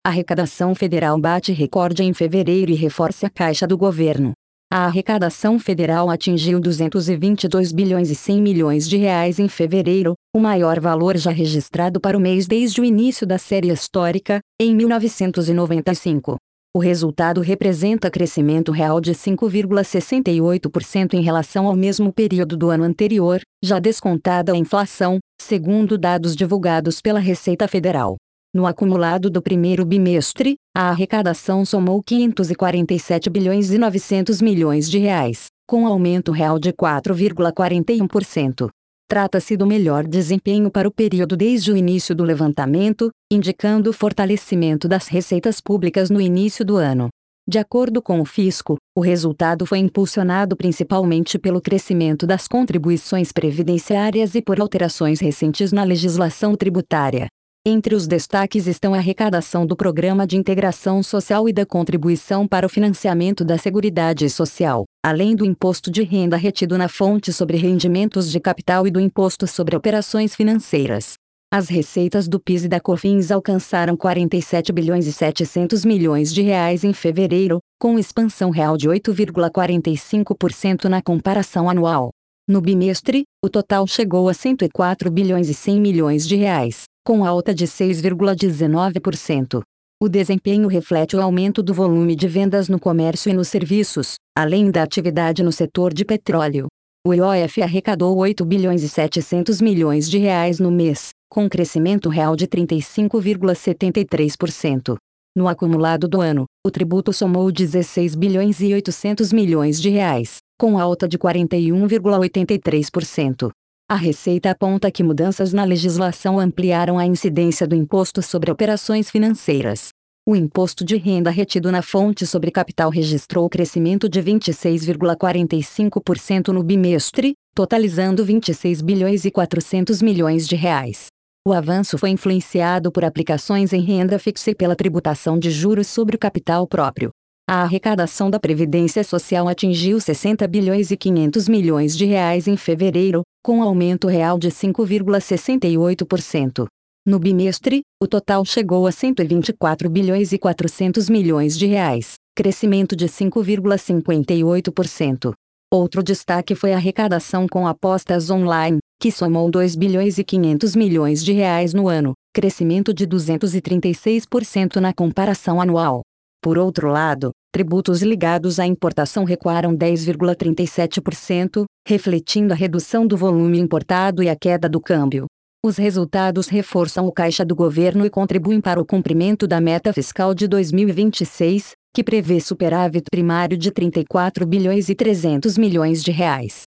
A arrecadação federal bate recorde em fevereiro e reforça a caixa do governo. A arrecadação federal atingiu 222 bilhões e 100 milhões de reais em fevereiro, o maior valor já registrado para o mês desde o início da série histórica, em 1995. O resultado representa crescimento real de 5,68% em relação ao mesmo período do ano anterior, já descontada a inflação, segundo dados divulgados pela Receita Federal. No acumulado do primeiro bimestre, a arrecadação somou 547 bilhões e 900 milhões de reais, com aumento real de 4,41%. Trata-se do melhor desempenho para o período desde o início do levantamento, indicando o fortalecimento das receitas públicas no início do ano. De acordo com o fisco, o resultado foi impulsionado principalmente pelo crescimento das contribuições previdenciárias e por alterações recentes na legislação tributária. Entre os destaques estão a arrecadação do Programa de Integração Social e da Contribuição para o Financiamento da Seguridade Social, além do imposto de renda retido na fonte sobre rendimentos de capital e do imposto sobre operações financeiras. As receitas do PIS e da COFINS alcançaram 47 bilhões e 700 milhões de reais em fevereiro, com expansão real de 8,45% na comparação anual. No bimestre, o total chegou a 104 bilhões e 100 milhões de reais, com alta de 6,19%. O desempenho reflete o aumento do volume de vendas no comércio e nos serviços, além da atividade no setor de petróleo. O IOF arrecadou 8 bilhões e 700 milhões de reais no mês, com crescimento real de 35,73%. No acumulado do ano, o tributo somou 16 bilhões e 800 milhões de reais, com alta de 41,83%. A Receita aponta que mudanças na legislação ampliaram a incidência do imposto sobre operações financeiras. O imposto de renda retido na fonte sobre capital registrou crescimento de 26,45% no bimestre, totalizando 26 bilhões e 400 milhões de reais. O avanço foi influenciado por aplicações em renda fixa e pela tributação de juros sobre o capital próprio. A arrecadação da Previdência Social atingiu 60 bilhões e 500 milhões de reais em fevereiro, com aumento real de 5,68%. No bimestre, o total chegou a 124 bilhões e 400 milhões de reais, crescimento de 5,58%. Outro destaque foi a arrecadação com apostas online, que somou 2 bilhões e 500 milhões de reais no ano, crescimento de 236% na comparação anual. Por outro lado, tributos ligados à importação recuaram 10,37%, refletindo a redução do volume importado e a queda do câmbio. Os resultados reforçam o caixa do governo e contribuem para o cumprimento da meta fiscal de 2026, que prevê superávit primário de 34 bilhões e 300 milhões de reais.